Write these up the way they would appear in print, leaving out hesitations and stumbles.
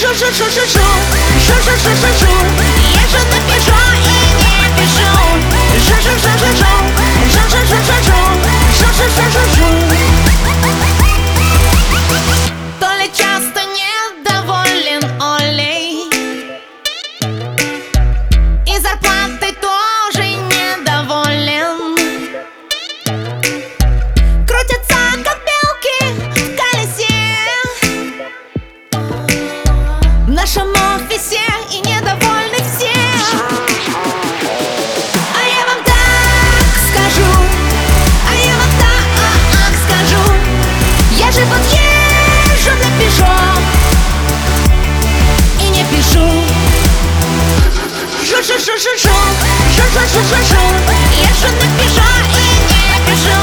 Я же напишу и не пишу. То ли часто недоволен Олей, и зарплатой тоже недоволен. Крутятся как белки в колесе в нашем офисе и недовольны все. А я вам так скажу, а я вам так скажу. Я же вот езжу на Пежо и не пишу. Я же на Пежо и не пишу.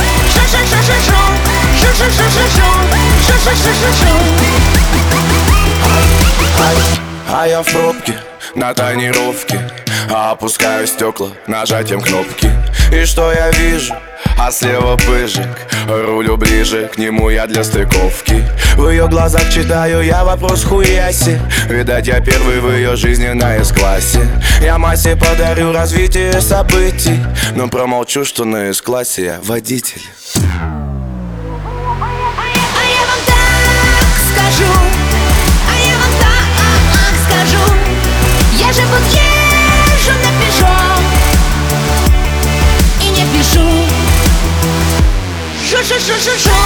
А я в пробке на тонировке, опускаю стекла нажатием кнопки. И что я вижу? А слева пыжик, рулю ближе к нему я для стыковки. В ее глазах читаю я вопрос хуяси. Видать, я первый в ее жизни на С-классе. Я массе подарю развитие событий, но промолчу, что на С-классе я водитель. Я же вот езжу на Пежо и не пишу. Я же на Пежо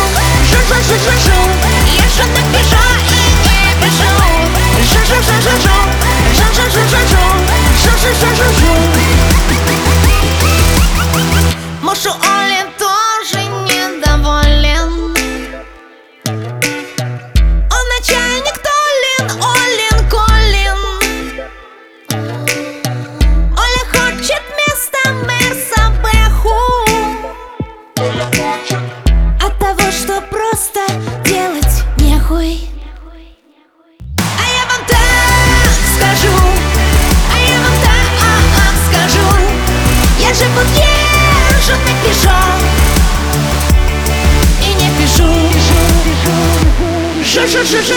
и не пишу. Муж у Оли тоже недоволен. Он начальник Толин, Олин, Колин. Оля хочет место Мерса Бэху от того, что просто делать нехуй. А я вам так скажу, а я вам так скажу. Я же вот езжу на Пежо и не пишу. Я же на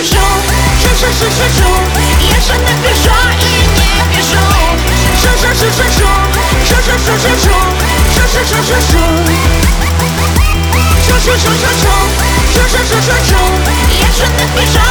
Пежо и не пишу. Я же на Пежо